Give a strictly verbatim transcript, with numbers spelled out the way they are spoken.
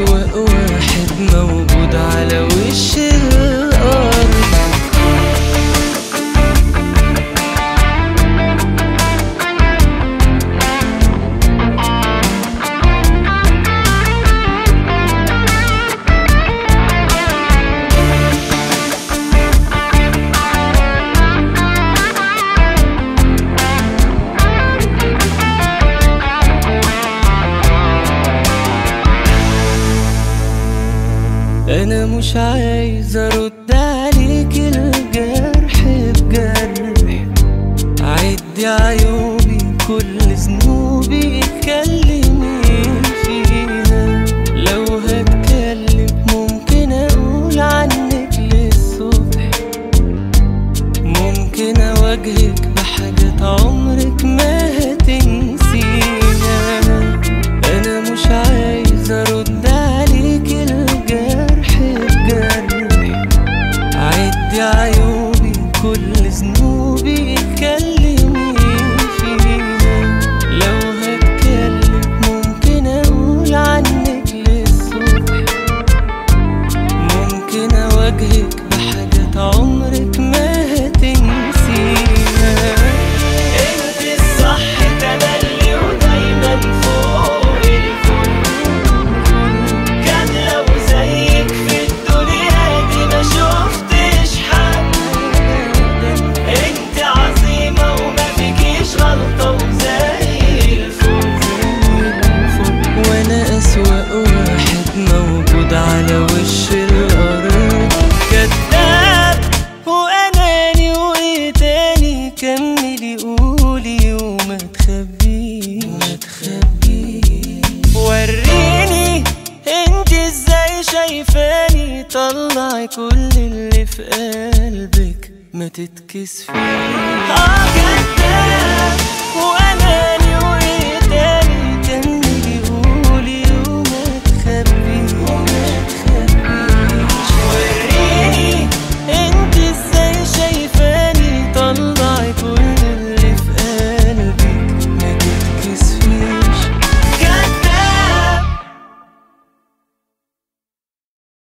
أسوأ واحد موجود على وش الأرض. أنا مش عايز أرد عليك الجرح بجرح، عدي عيوبي كل ذنوبي اتكلمي فيها. لو هتكلم ممكن أقول عنك للصبح، ممكن أواجهك بحاجات عمرك ما هتنسيها. أنا مش عايز أرد عليك الجرح بجرح، عدي عيوبي كل ذنوبي اتكلمي فيها. لو هتكلم ممكن أقول عنك للصبح، ممكن أواجهك بحاجات عمرك ما هتنسيها. انت الصح تملي ودايما فوق الكل، كان لو زيك في الدنيا دي ما شفتش حد. انت عظيمة وما فيكيش غلطة وزي الفل، وانا أسوأ واحد موجود على وش الأرض. كداب وأناني وإيه تاني، كملي قولي وما تخبيش ما تخبيش. وريني انت ازاي شايفاني، طلعي كل اللي في قلبك ما تتكسفيش. اه كداب وأناني